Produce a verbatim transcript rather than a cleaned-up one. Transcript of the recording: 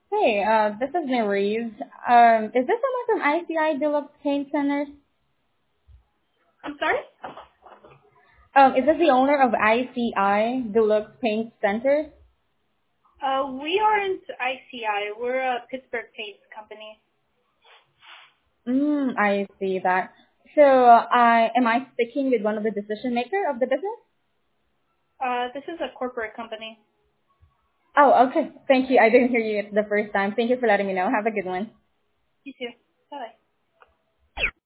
Hey, uh, this is Maurice. Um, is this someone from I C I Deluxe Paint Centers? I'm sorry? Um, is this the owner of I C I Deluxe Paint Centers? Uh, we aren't I C I. We're a Pittsburgh paints company. Mm, I see that. So, I am I speaking with one of the decision maker of the business? Uh, this is a corporate company. Oh, okay. Thank you. I didn't hear you the first time. Thank you for letting me know. Have a good one. You too. Bye.